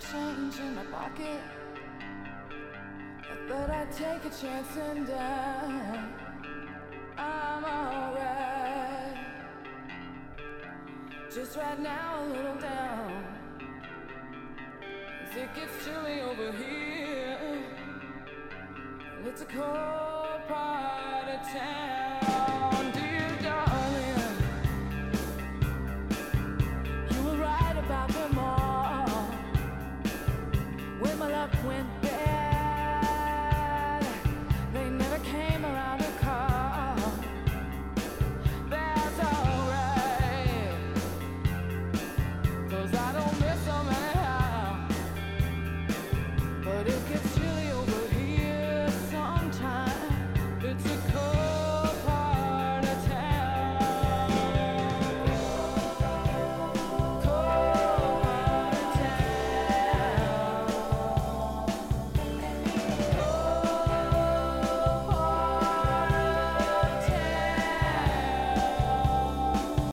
change in my pocket. I thought I'd take a chance and I'm alright. Just right now a little down, 'cause it gets chilly over here, and it's a cold part of town.